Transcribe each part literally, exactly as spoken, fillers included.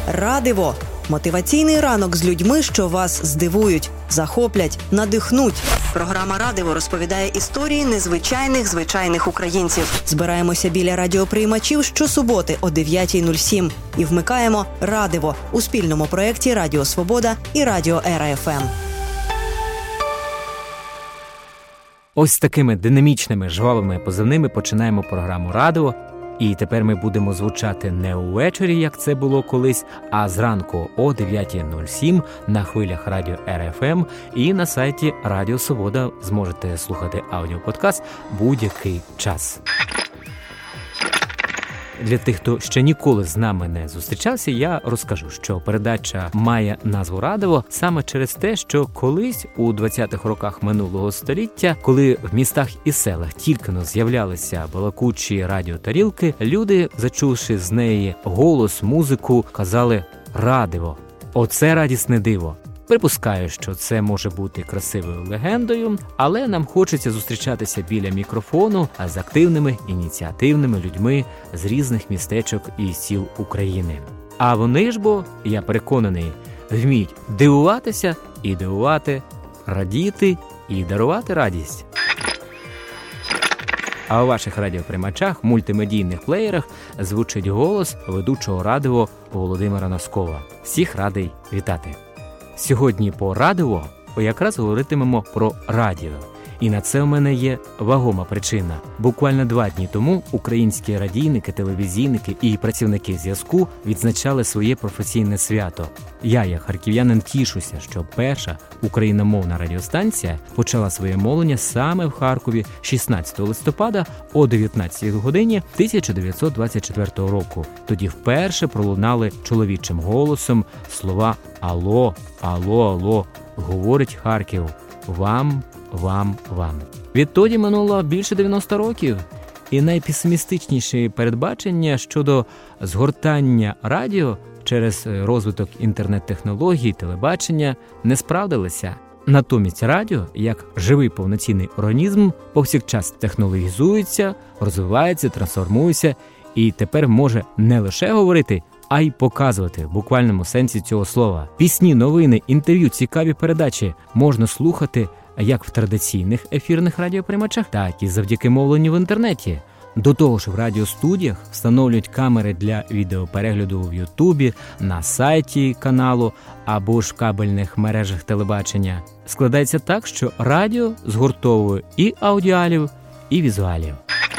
Радиво – мотиваційний ранок з людьми, що вас здивують, захоплять, надихнуть. Програма «Радиво» розповідає історії незвичайних звичайних українців. Збираємося біля радіоприймачів щосуботи о дев'ята нуль сім і вмикаємо «Радиво» у спільному проєкті «Радіо Свобода» і «Радіо Ера еф ем». Ось такими динамічними, жвавими позивними починаємо програму «Радиво». І тепер ми будемо звучати не увечері, як це було колись, а зранку о дев'ята нуль сім на хвилях Радіо Ера еф ем і на сайті Радіо Свобода зможете слухати аудіоподкаст будь-який час. Для тих, хто ще ніколи з нами не зустрічався, я розкажу, що передача має назву «Радиво» саме через те, що колись у двадцятих роках минулого століття, коли в містах і селах тільки-но з'являлися балакучі радіотарілки, люди, зачувши з неї голос, музику, казали «Радиво». Оце радісне диво. Припускаю, що це може бути красивою легендою, але нам хочеться зустрічатися біля мікрофону з активними, ініціативними людьми з різних містечок і сіл України. А вони ж бо, я переконаний, вміють дивуватися і дивувати, радіти і дарувати радість. А у ваших радіоприймачах, мультимедійних плеєрах звучить голос ведучого радіо Володимира Носкова. Всіх радий вітати! Сьогодні по «Радиво» якраз говоритимемо про радіо. І на це у мене є вагома причина. Буквально два дні тому українські радійники, телевізійники і працівники зв'язку відзначали своє професійне свято. Я, як харків'янин, тішуся, що перша україномовна радіостанція почала своє мовлення саме в Харкові шістнадцятого листопада о дев'ятнадцятій годині тисяча дев'ятсот двадцять четвертого року. Тоді вперше пролунали чоловічим голосом слова «Алло, алло, алло, говорить Харків, вам, вам, вам». Відтоді минуло більше дев'яносто років. І найпесимістичніші передбачення щодо згортання радіо через розвиток інтернет-технологій, телебачення не справдилися. Натомість радіо, як живий повноцінний організм, повсякчас технологізується, розвивається, трансформується і тепер може не лише говорити, а й показувати в буквальному сенсі цього слова. Пісні, новини, інтерв'ю, цікаві передачі можна слухати як в традиційних ефірних радіоприймачах, так і завдяки мовленню в інтернеті. До того ж, в радіостудіях встановлюють камери для відеоперегляду в Ютубі, на сайті каналу або ж в кабельних мережах телебачення. Складається так, що радіо згуртовує і аудіалів, і візуалів.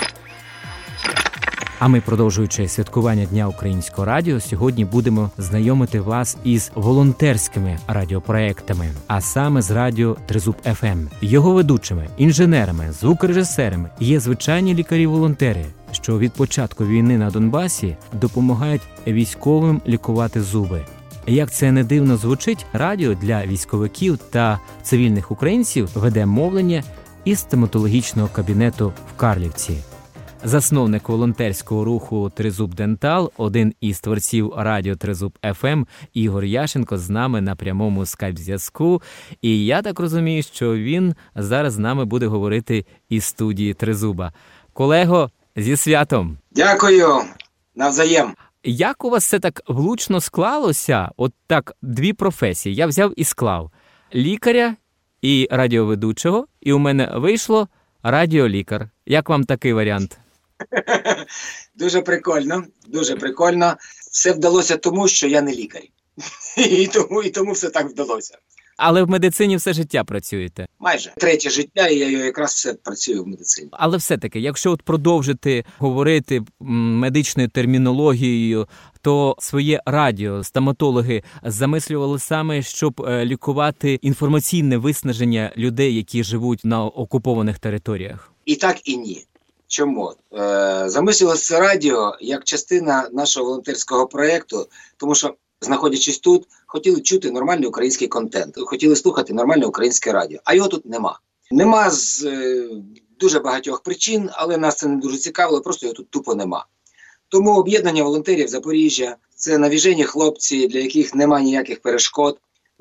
А ми, продовжуючи святкування Дня українського радіо, сьогодні будемо знайомити вас із волонтерськими радіопроектами, а саме з радіо Тризуб еф ем. Його ведучими, інженерами, звукорежисерами є звичайні лікарі-волонтери, що від початку війни на Донбасі допомагають військовим лікувати зуби. Як це не дивно звучить, радіо для військовиків та цивільних українців веде мовлення із стоматологічного кабінету в Карлівці. Засновник волонтерського руху «Тризуб Дентал», один із творців радіо «Тризуб еф ем» Ігор Яшенко з нами на прямому скайп-зв'язку. І я так розумію, що він зараз з нами буде говорити із студії «Тризуба». Колего, зі святом! Дякую! Навзаєм! Як у вас все так влучно склалося? От так, дві професії. Я взяв і склав. Лікаря і радіоведучого, і у мене вийшло радіолікар. Як вам такий варіант? Дуже прикольно, дуже прикольно. Все вдалося тому, що я не лікар. І тому, і тому все так вдалося. Але в медицині все життя працюєте? Майже. Третє життя, і я якраз все працюю в медицині. Але все-таки, якщо от продовжити говорити медичною термінологією, то своє радіо стоматологи замислювали саме, щоб лікувати інформаційне виснаження людей, які живуть на окупованих територіях? І так, і ні. Чому? Е, замислювалося радіо як частина нашого волонтерського проєкту, тому що, знаходячись тут, хотіли чути нормальний український контент, хотіли слухати нормальне українське радіо, а його тут нема. Нема з е, дуже багатьох причин, але нас це не дуже цікавило, просто його тут тупо нема. Тому об'єднання волонтерів Запоріжжя – це навіжені хлопці, для яких нема ніяких перешкод.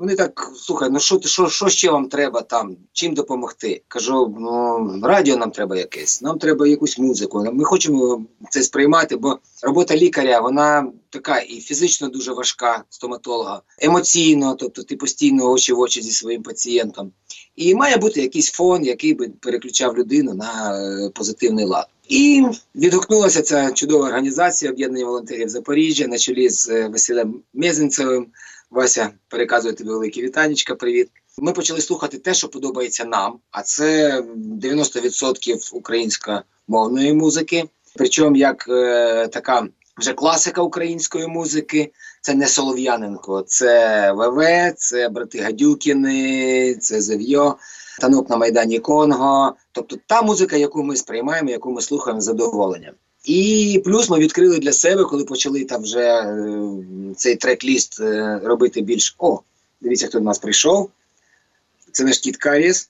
Вони так, слухай, ну що, що, що ще вам треба там, чим допомогти? Кажу, ну, радіо нам треба якесь, нам треба якусь музику, ми хочемо це сприймати, бо робота лікаря, вона така і фізично дуже важка, стоматолога, емоційно, тобто ти постійно очі в очі зі своїм пацієнтом. І має бути якийсь фон, який би переключав людину на е, позитивний лад. І відгукнулася ця чудова організація Об'єднання волонтерів Запоріжжя на чолі з е, Василем Мезенцевим. Вася, переказую тобі великі вітанечка, привіт. Ми почали слухати те, що подобається нам, а це дев'яносто відсотків українськомовної музики. Причому як е, така вже класика української музики, це не Солов'яненко, це ВВ, це брати Гадюкіни, це Зев'йо, танок на Майдані Конго. Тобто та музика, яку ми сприймаємо, яку ми слухаємо з задоволенням. І плюс ми відкрили для себе, коли почали там вже е, цей трек-ліст е, робити більш... О, дивіться, хто до нас прийшов. Це наш кіт Каріс.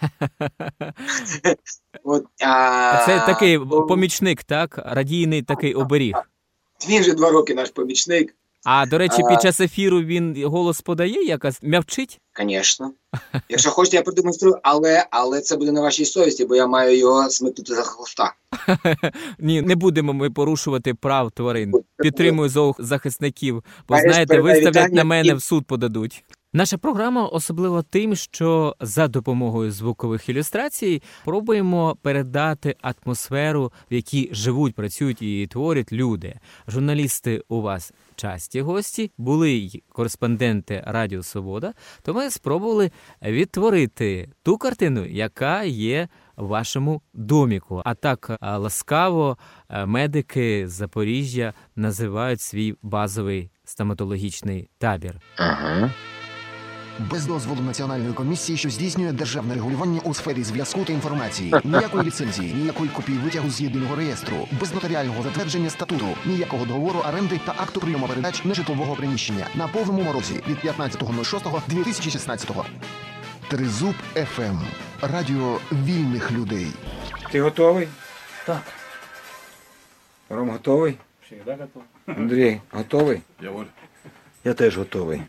От, а... Це такий помічник, так? Радійний такий оберіг. Він вже два роки наш помічник. А, до речі, під час ефіру він голос подає якось? М'явчить? Звісно. Якщо хочете, я продемонструю, але, але це буде на вашій совісті, бо я маю його смикнути за хвоста. Ні, не будемо ми порушувати прав тварин. Підтримую зоозахисників, бо, знаєте, виставлять на мене, в суд подадуть. Наша програма особлива тим, що за допомогою звукових ілюстрацій пробуємо передати атмосферу, в якій живуть, працюють і творять люди. Журналісти у вас часті гості, були й кореспонденти Радіо Свобода, то ми спробували відтворити ту картину, яка є в вашому доміку. А так ласкаво медики з Запоріжжя називають свій базовий стоматологічний табір. Ага. Без дозволу Національної комісії, що здійснює державне регулювання у сфері зв'язку та інформації. Ніякої ліцензії, ніякої копії витягу з єдиного реєстру, без нотаріального затвердження статуту, ніякого договору оренди та акту прийому передач нежитлового приміщення. На повному морозі від п'ятнадцятого лютого дві тисячі шістнадцятого. Тризуб еф ем. Радіо вільних людей. Ти готовий? Так. Ром готовий? Всегда готов. Андрій, готовий? Я воль. Я теж готовий.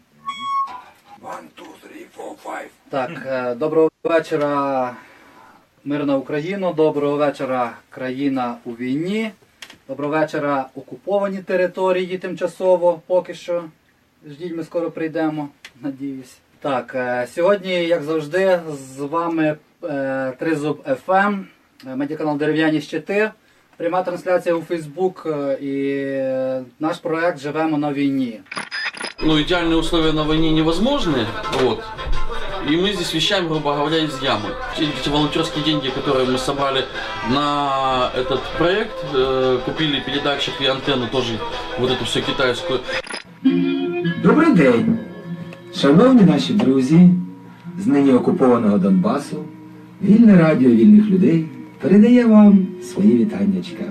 Так, доброго вечора, мирна Україна, доброго вечора, країна у війні, доброго вечора, окуповані території тимчасово, поки що. Ждіть, ми скоро прийдемо, надіюсь. Так, сьогодні, як завжди, з вами Тризуб еф ем, медіаканал «Дерев'яні щити», пряма трансляція у Фейсбук і наш проект «Живемо на війні». Ну, идеальные условия на войне невозможны, вот. И мы здесь вещаем, грубо говоря, из ямы. Эти волонтерские деньги, которые мы собрали на этот проект, э, купили передатчик и антенну тоже, вот эту всю китайскую. Добрий день, шановні наші друзі з нині окупованого Донбасу. Вільне радіо вільних людей передає вам свої вітаннячка.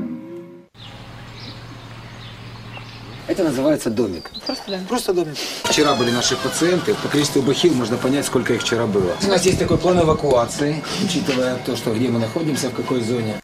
Это называется домик. Просто домик. Просто домик. Вчера были наши пациенты. По количеству бахил можно понять, сколько их вчера было. У нас есть такой план эвакуации, учитывая то, что где мы находимся, в какой зоне.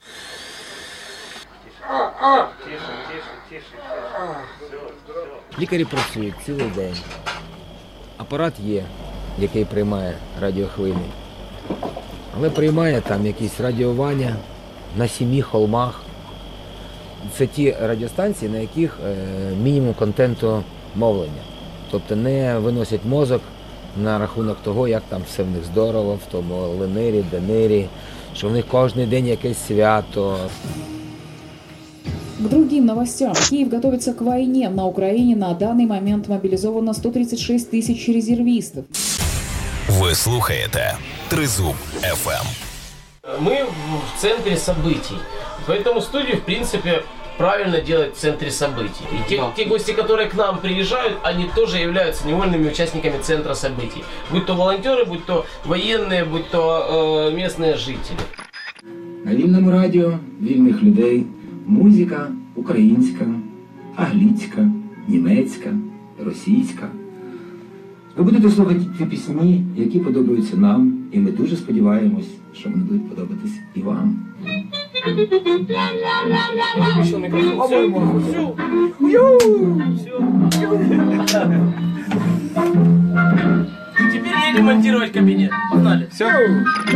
Лікарі працюють цілий день. Апарат є, який приймає радіохвилі. Але приймає там якісь радіювання на сімі холмах. Це ті радіостанції, на яких е, мінімум контенту мовлення. Тобто не виносять мозок на рахунок того, як там все в них здорово, в тому Ленирі, Денирі, що в них кожен день якесь свято. К другим новостям. Киев готовится к войне. На Украине на данный момент мобилизовано сто тридцать шесть тысяч резервистов. Ви слухаєте Тризуб еф ем. Мы в центре событий. Поэтому студию, в принципе, правильно делать в центре событий. И те, да. те гости, которые к нам приезжают, они тоже являются невольными участниками центра событий. Будь то волонтеры, будь то военные, будь то э, местные жители. На вільному радіо вільних людей музика українська, англійська, німецька, російська. Ви будете слухати ті пісні, які подобаються нам, і ми дуже сподіваємось, що вони будуть подобатись і вам. Еще микрофон. Все. Все. Все. ремонтировать кабинет. Погнали. Все.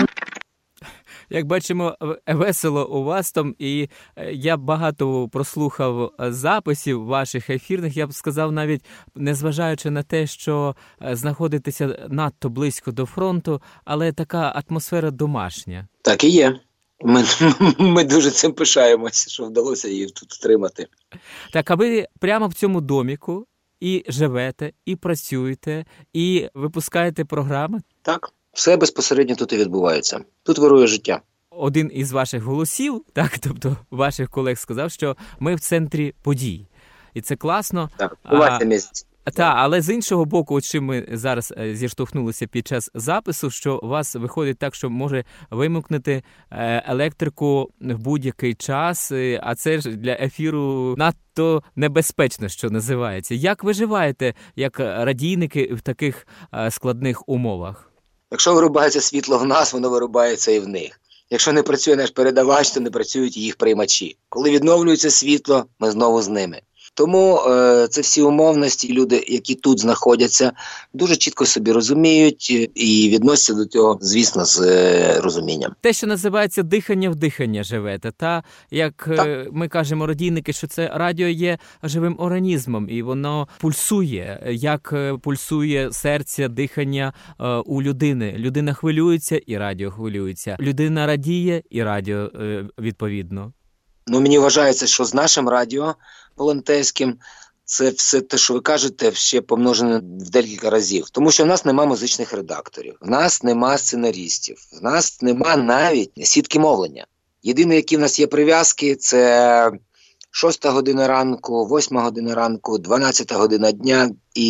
Як бачимо, весело у вас там, і я багато прослухав записів ваших ефірних, я б сказав, навіть незважаючи на те, що знаходитеся надто близько до фронту, але така атмосфера домашня. Так і є. Ми, ми дуже цим пишаємося, що вдалося її тут втримати. Так, а ви прямо в цьому доміку і живете, і працюєте, і випускаєте програми? Так. Все безпосередньо тут і відбувається. Тут вирує життя. Один із ваших голосів, так, тобто ваших колег сказав, що ми в центрі подій. І це класно. Так, бувайте місяць. Так, але з іншого боку, от чим ми зараз зіштовхнулися під час запису, що у вас виходить так, що може вимкнути електрику в будь-який час, а це ж для ефіру надто небезпечно, що називається. Як виживаєте, як радійники в таких складних умовах? Якщо вирубається світло в нас, воно вирубається і в них. Якщо не працює наш передавач, то не працюють і їх приймачі. Коли відновлюється світло, ми знову з ними. Тому е, це всі умовності, люди, які тут знаходяться, дуже чітко собі розуміють і відносяться до цього, звісно, з е, розумінням. Те, що називається дихання в дихання живете, та як е, ми кажемо радійники, що це радіо є живим організмом, і воно пульсує, як пульсує серце, дихання е, у людини. Людина хвилюється, і радіо хвилюється. Людина радіє, і радіо е, відповідно. Ну, мені вважається, що з нашим радіо волонтерським це все те, що ви кажете, ще помножене в декілька разів. Тому що в нас нема музичних редакторів, в нас нема сценарістів, в нас нема навіть сітки мовлення. Єдине, які в нас є прив'язки, це шоста година ранку, восьма година ранку, дванадцята година дня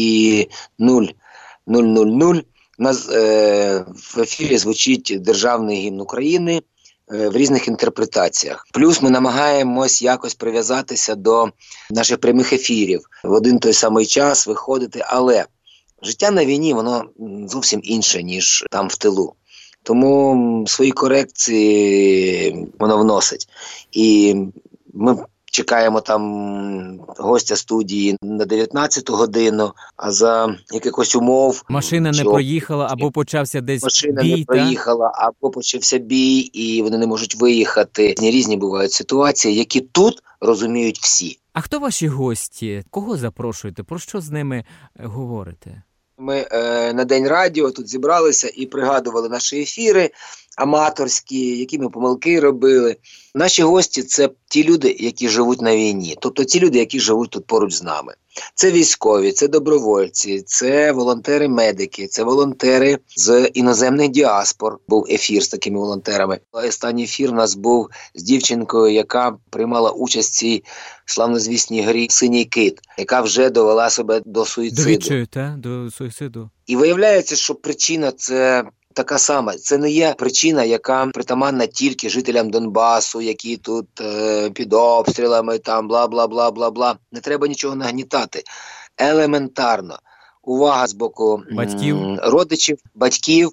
і нуль нуль нуль нуль. У нас е, в ефірі звучить державний гімн України в різних інтерпретаціях. Плюс ми намагаємось якось прив'язатися до наших прямих ефірів, в один той самий час виходити, але життя на війні, воно зовсім інше, ніж там в тилу. Тому свої корекції воно вносить. І ми чекаємо там гостя студії на дев'ятнадцяту годину, а за якихось умов... Машина не проїхала, або почався десь машина бій, Машина не проїхала, та? або почався бій, і вони не можуть виїхати. Різні бувають ситуації, які тут розуміють всі. А хто ваші гості? Кого запрошуєте? Про що з ними говорите? Ми е, на День радіо тут зібралися і пригадували наші ефіри аматорські, які ми помилки робили. Наші гості – це ті люди, які живуть на війні. Тобто ті люди, які живуть тут поруч з нами. Це військові, це добровольці, це волонтери-медики, це волонтери з іноземних діаспор. Був ефір з такими волонтерами. Останній ефір у нас був з дівчинкою, яка приймала участь в цій славнозвісній грі «Синій кит», яка вже довела себе до суїциду. До відчаю, та? До суїциду. І виявляється, що причина – це така сама. Це не є причина, яка притаманна тільки жителям Донбасу, які тут е, під обстрілами, там бла-бла-бла-бла-бла. Не треба нічого нагнітати. Елементарно. Увага з боку батьків, м, родичів, батьків.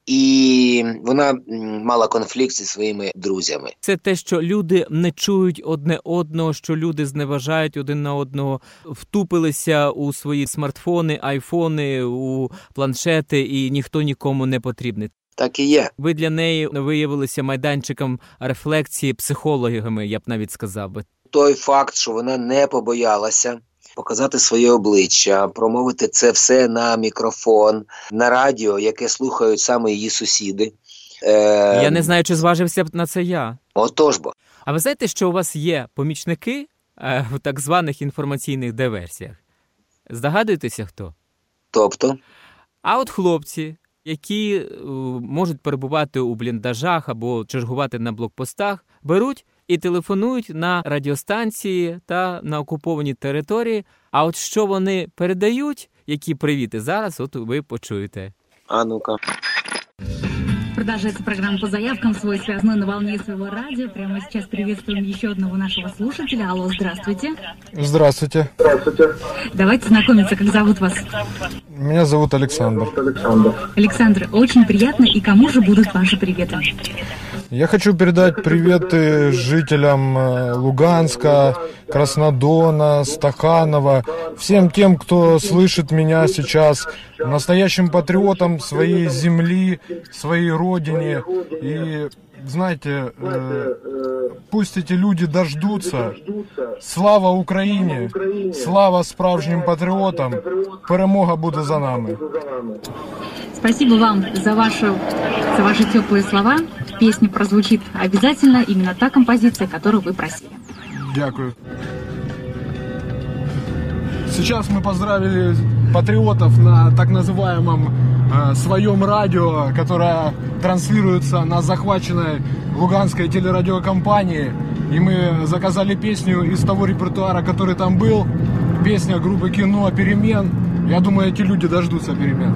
І вона мала конфлікт зі своїми друзями. Це те, що люди не чують одне одного, що люди зневажають один на одного, втупилися у свої смартфони, айфони, у планшети, і ніхто нікому не потрібний. Так і є. Ви для неї виявилися майданчиком рефлексії, психологами, я б навіть сказав би. Той факт, що вона не побоялася показати своє обличчя, промовити це все на мікрофон, на радіо, яке слухають саме її сусіди. Е... Я не знаю, чи зважився б на це я. Отож бо. А ви знаєте, що у вас є помічники е, в так званих інформаційних диверсіях? Здогадуєтеся, хто? Тобто? А от хлопці, які е, можуть перебувати у бліндажах або чергувати на блокпостах, беруть і телефонують на радіостанції та на окуповані території. А от що вони передають, які привіти, зараз от ви почуєте. А ну-ка. Продолжается программа по заявкам «Свой связной» на волне своего радио. Прямо сейчас приветствуем еще одного нашего слушателя. Алло, здравствуйте. Здравствуйте. Здравствуйте. Давайте знакомиться, как зовут вас? Меня зовут Александр. Александр. Александр, очень приятно. И кому же будут ваши приветы? Я хочу передать приветы жителям Луганска, Краснодона, Стаханова, всем тем, кто слышит меня сейчас, настоящим патриотам своей земли, своей родине. И, знаете, пусть эти люди дождутся. Слава Україні! Слава справжнім патріотам! Перемога буде за нами! Спасибо вам за, вашу, за ваши теплые слова. В песне прозвучит обязательно именно та композиция, которую вы просили. Дякую. Сейчас мы поздравили патриотов на так называемом э, своем радио, которое транслируется на захваченной луганской телерадиокомпании. И мы заказали песню из того репертуара, который там был. Песня группы «Кино» «Перемен». Я думаю, эти люди дождутся перемен.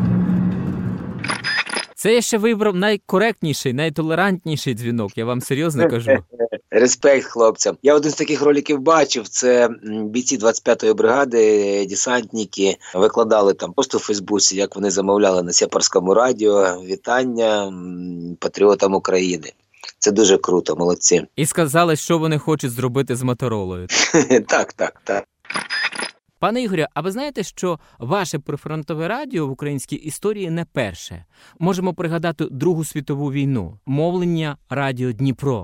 Це я ще вибрав найкоректніший, найтолерантніший дзвінок, я вам серйозно кажу. Респект хлопцям. Я один з таких роликів бачив, це бійці двадцять п'ятої бригади, десантники, викладали там просто в Фейсбуці, як вони замовляли на Сєпарському радіо вітання патріотам України. Це дуже круто, молодці. І сказали, що вони хочуть зробити з Моторолою. Так, так, так. Пане Ігорю, а ви знаєте, що ваше прифронтове радіо в українській історії не перше? Можемо пригадати Другу світову війну. Мовлення Радіо Дніпро.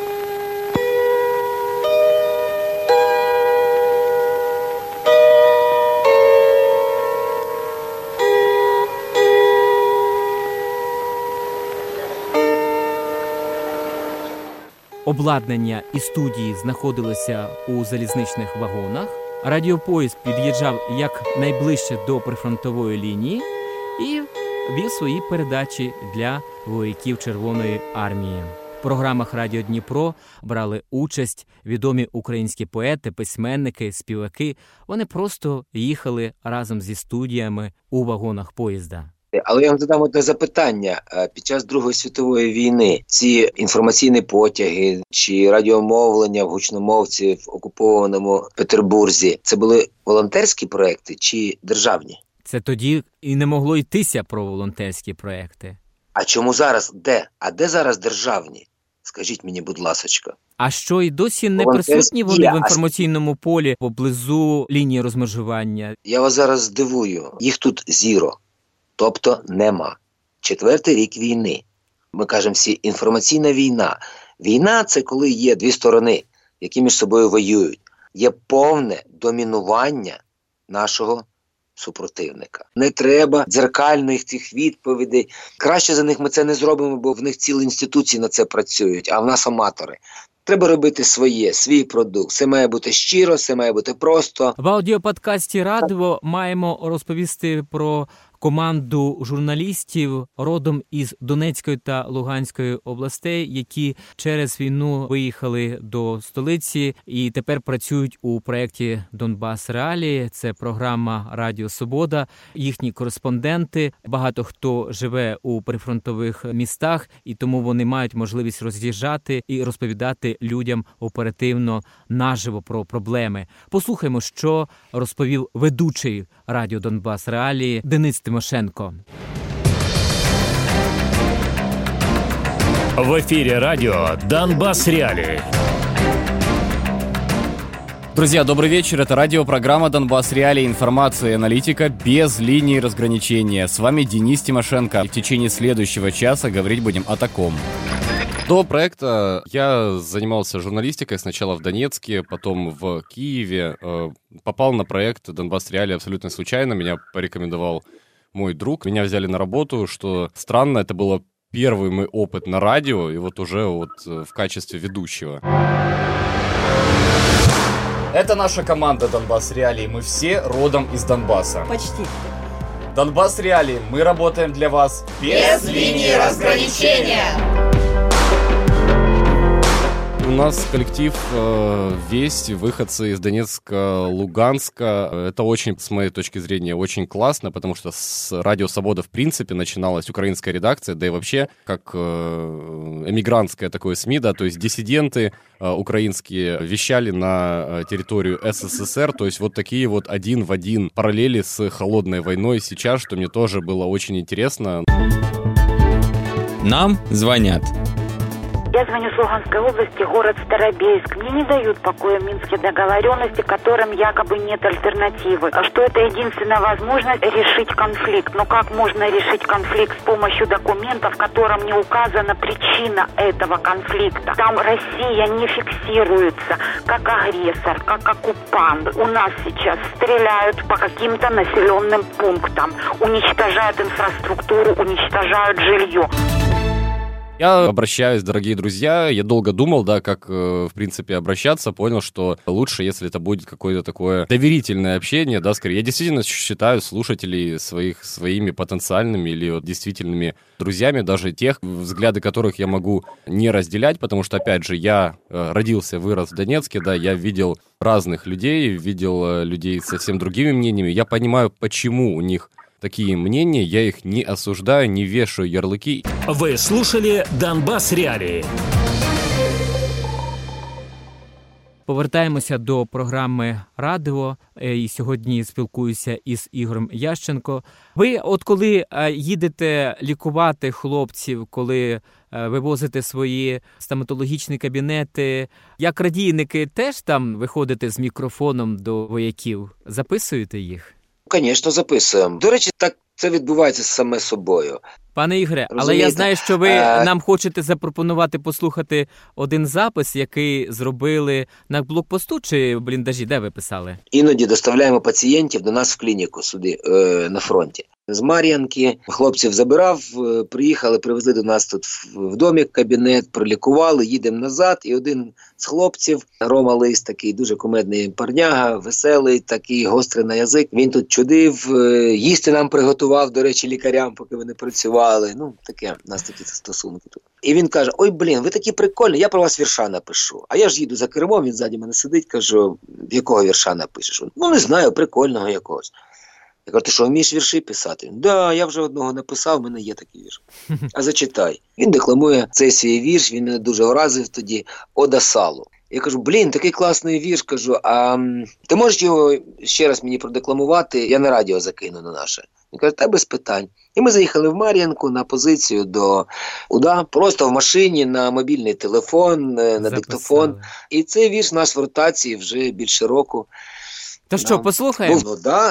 Обладнання і студії знаходилися у залізничних вагонах. Радіопоїзд під'їжджав якнайближче до прифронтової лінії і вів свої передачі для вояків Червоної армії. В програмах Радіо Дніпро брали участь відомі українські поети, письменники, співаки. Вони просто їхали разом зі студіями у вагонах поїзда. Але я вам задам одне запитання. Під час Другої світової війни ці інформаційні потяги чи радіомовлення в гучномовці в окупованому Петербурзі – це були волонтерські проекти чи державні? Це тоді і не могло йтися про волонтерські проекти. А чому зараз? Де? А де зараз державні? Скажіть мені, будь ласочка. А що, і досі не присутні вони в інформаційному полі поблизу лінії розмежування? Я вас зараз здивую. Їх тут зіро. Тобто нема. Четвертий рік війни. Ми кажемо всі, інформаційна війна. Війна – це коли є дві сторони, які між собою воюють. Є повне домінування нашого супротивника. Не треба дзеркальних цих відповідей. Краще за них ми це не зробимо, бо в них цілі інституції на це працюють, а в нас аматори. Треба робити своє, свій продукт. Все має бути щиро, все має бути просто. В аудіоподкасті «Радиво» маємо розповісти про команду журналістів родом із Донецької та Луганської областей, які через війну виїхали до столиці і тепер працюють у проєкті «Донбас Реалії». Це програма «Радіо Свобода». Їхні кореспонденти, багато хто живе у прифронтових містах, і тому вони мають можливість роз'їжджати і розповідати людям оперативно, наживо про проблеми. Послухаймо, що розповів ведучий радіо «Донбас Реалії» Денис Тимошенко. В эфире радио «Донбас Реалии». Друзья, добрый вечер. Это радиопрограмма «Донбас Реалии». Информация и аналитика без линии разграничения. С вами Денис Тимошенко. В течение следующего часа говорить будем о таком. До проекта я занимался журналистикой сначала в Донецке, потом в Киеве. Попал на проект «Донбас Реалии» абсолютно случайно. Меня порекомендовал мой друг. Меня взяли на работу, что странно, это было первый мой опыт на радио, и вот уже вот в качестве ведущего. Это наша команда «Донбас Реалии». Мы все родом из Донбасса. Почти. «Донбас Реалии». Мы работаем для вас без линии разграничения. У нас коллектив э, весь, выходцы из Донецка, Луганска. Это очень, с моей точки зрения, очень классно, потому что с «Радио Свобода» в принципе начиналась украинская редакция, да и вообще как э, эмигрантское такое СМИ, да, то есть диссиденты э, украинские вещали на э, территорию СССР, то есть вот такие вот один в один параллели с холодной войной сейчас, что мне тоже было очень интересно. Нам звонят. Я звоню с Луганской области, город Старобельск. Мне не дают покоя минские договоренности, которым якобы нет альтернативы. Что это единственная возможность решить конфликт. Но как можно решить конфликт с помощью документов, в котором не указана причина этого конфликта? Там Россия не фиксируется как агрессор, как оккупант. У нас сейчас стреляют по каким-то населенным пунктам, уничтожают инфраструктуру, уничтожают жилье. Я обращаюсь, дорогие друзья, я долго думал, да, как, в принципе, обращаться, понял, что лучше, если это будет какое-то такое доверительное общение, да, скорее. Я действительно считаю слушателей своих своими потенциальными или вот действительными друзьями, даже тех, взгляды которых я могу не разделять, потому что, опять же, я родился, вырос в Донецке, да, я видел разных людей, видел людей с совсем другими мнениями, я понимаю, почему у них такие мнения, я их не осуждаю, не вешаю ярлыки. Вы слушали «Донбас Реалії». Повертаємося до програми «Радіо». І сьогодні спілкуюся із Ігорем Ященко. Ви от коли їдете лікувати хлопців, коли вивозите свої стоматологічні кабінети, як радійники теж там виходите з мікрофоном до вояків? Записуєте їх? Звісно, записуємо. До речі, так це відбувається саме собою. Пане Ігоре, Розумієте? Але я знаю, що ви а... нам хочете запропонувати послухати один запис, який зробили на блокпосту чи в бліндажі, де ви писали? Іноді доставляємо пацієнтів до нас в клініку сюди, е, на фронті. З Мар'янки хлопців забирав, приїхали, привезли до нас тут в домик, кабінет, пролікували, їдемо назад. І один з хлопців, Рома Лис, такий дуже кумедний парняга, веселий, такий гострий на язик. Він тут чудив, їсти нам приготував, до речі, лікарям, поки вони працювали. Ну, таке, у нас такі стосунки тут. І він каже: ой, блін, ви такі прикольні, я про вас вірша напишу. А я ж їду за кермом, він ззаді мене сидить, кажу: якого вірша напишеш? Ну, не знаю, прикольного якогось. Я кажу: ти що, вмієш вірші писати? Да, я вже одного написав, в мене є такий вірш. А зачитай. Він декламує цей свій вірш, він мене дуже вразив тоді, «Ода салу». Я кажу: блін, такий класний вірш, кажу, а ти можеш його ще раз мені продекламувати, я на радіо закину на наше. Він каже: та без питань. І ми заїхали в Мар'янку на позицію до УДА, просто в машині, на мобільний телефон, на Записали. диктофон. І цей вірш у нас в ротації вже більше року. То що, послухаємо? Ну, да.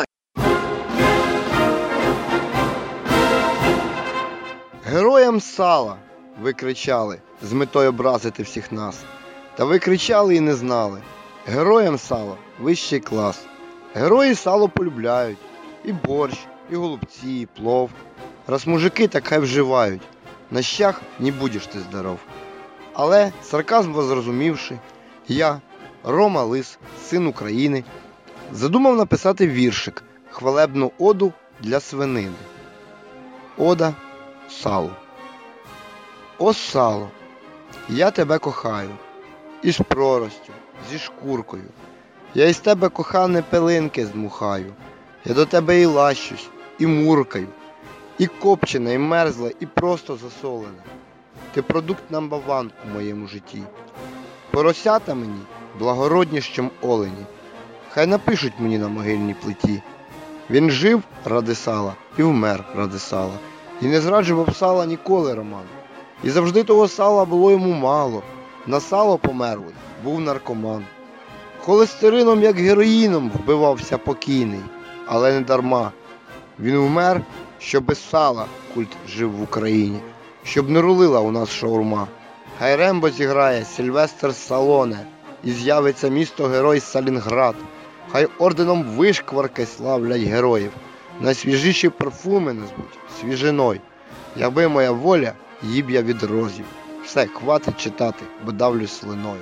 Героям сала, ви кричали, з метою образити всіх нас. Та ви кричали і не знали. Героям сала – вищий клас. Герої сало полюбляють. І борщ, і голубці, і плов. Раз мужики так хай вживають. На щах не будеш ти здоров. Але, сарказм зрозумівши, я, Рома Лис, син України, задумав написати віршик, хвалебну оду для свинини. Ода салу. О, сало, я тебе кохаю, із проростю, зі шкуркою. Я із тебе, кохане, пилинки здмухаю. Я до тебе і лащусь, і муркаю, і копчене, і мерзле, і просто засолене. Ти продукт number one у моєму житті. Поросята мені благородніш, чим олені. Хай напишуть мені на могильній плиті. Він жив ради сала і вмер ради сала. І не зраджував сала ніколи, Роман. І завжди того сала було йому мало. На сало померлий був наркоман. Холестерином, як героїном, вбивався покійний. Але не дарма. Він вмер, що без сала культ жив в Україні. Щоб не рулила у нас шаурма. Хай Рембо зіграє Сільвестр Сталоне. І з'явиться місто-герой Сталінград. Хай орденом вишкварки славлять героїв. Найсвіжіші парфуми назвуть свіжиною. Якби моя воля, їб я від розів. Все, хватить читати, бо давлюсь слиною.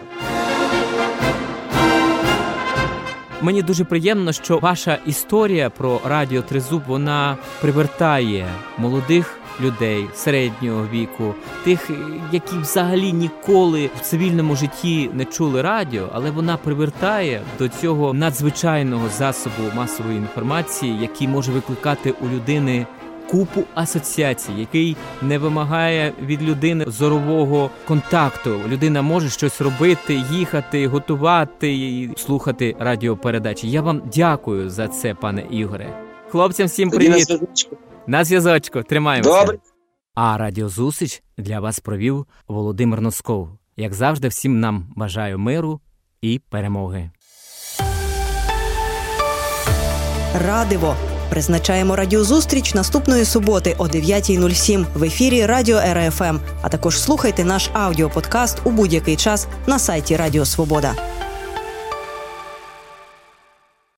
Мені дуже приємно, що ваша історія про Радіо Тризуб, вона привертає молодих людей середнього віку, тих, які взагалі ніколи в цивільному житті не чули радіо, але вона привертає до цього надзвичайного засобу масової інформації, який може викликати у людини купу асоціацій, який не вимагає від людини зорового контакту. Людина може щось робити, їхати, готувати і слухати радіопередачі. Я вам дякую за це, пане Ігоре. Хлопцям всім привіт. На зв'язочку. На зв'язочку. Тримаємося. Добре. А радіозустріч для вас провів Володимир Носков. Як завжди, всім нам бажаю миру і перемоги. Радиво. Призначаємо радіозустріч наступної суботи о дев'ятій нуль сім в ефірі Радіо Ер Еф Ем, а також слухайте наш аудіоподкаст у будь-який час на сайті Радіо Свобода.